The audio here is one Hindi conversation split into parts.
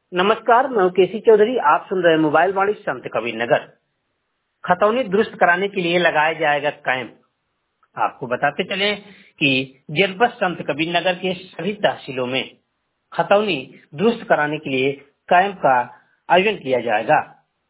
नमस्कार, मैं हूं केसी चौधरी। आप सुन रहे हैं मोबाइल वाणी संत कबीर नगर। खतौनी दुरुस्त कराने के लिए लगाया जाएगा कैंप। आपको बताते चले कि जनपद संत कबीर नगर के सभी तहसीलों में खतौनी दुरुस्त कराने के लिए कैंप का आयोजन किया जाएगा।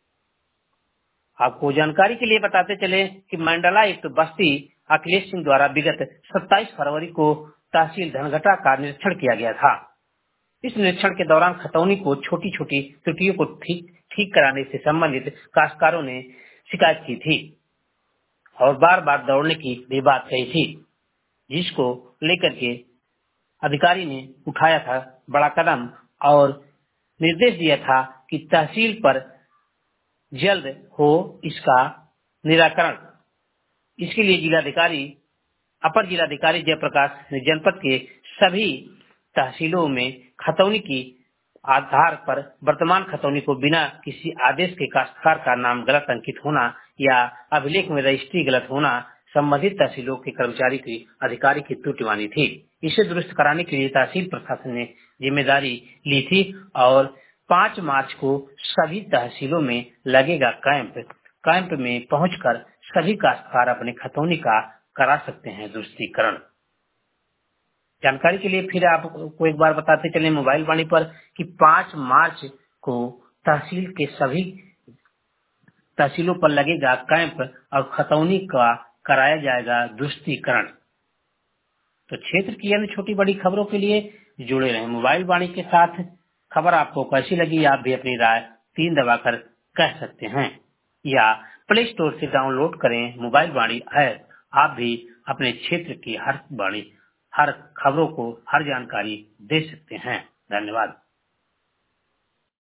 आपको जानकारी के लिए बताते चले कि मंडलायुक्त बस्ती अखिलेश सिंह द्वारा विगत 27 फरवरी को तहसील धनघटा का निरीक्षण किया गया था। इस निरीक्षण के दौरान खतौनी को छोटी छोटी त्रुटियों को ठीक कराने से संबंधित काश्तकारों ने शिकायत की थी और बार बार दौड़ने की भी बात कही थी, जिसको लेकर के अधिकारी ने उठाया था बड़ा कदम और निर्देश दिया था कि तहसील पर जल्द हो इसका निराकरण। इसके लिए जिलाधिकारी अपर जिलाधिकारी जयप्रकाश ने जनपद के सभी तहसीलों में खतौनी की आधार पर वर्तमान खतौनी को बिना किसी आदेश के काश्तकार का नाम गलत अंकित होना या अभिलेख में रजिस्ट्री गलत होना संबंधित तहसीलों के कर्मचारी की अधिकारी की त्रुटि मानी थी। इसे दुरुस्त कराने के लिए तहसील प्रशासन ने जिम्मेदारी ली थी और 5 मार्च को सभी तहसीलों में लगेगा कैंप। कैंप में पहुंचकर सभी काश्तकार अपने खतौनी का करा सकते हैं दुरुस्तीकरण। जानकारी के लिए फिर आपको एक बार बताते चले मोबाइल वाणी पर कि 5 मार्च को तहसील के सभी तहसीलों पर लगेगा कैंप और खतौनी का कराया जाएगा दुरुस्तीकरण। तो क्षेत्र की अन्य छोटी बड़ी खबरों के लिए जुड़े रहें मोबाइल वाणी के साथ। खबर आपको कैसी लगी आप भी अपनी राय 3 दबाकर कह सकते हैं या प्ले स्टोर से डाउनलोड करें मोबाइल वाणी ऐप। आप भी अपने क्षेत्र की हर खबरों को हर जानकारी दे सकते हैं। धन्यवाद।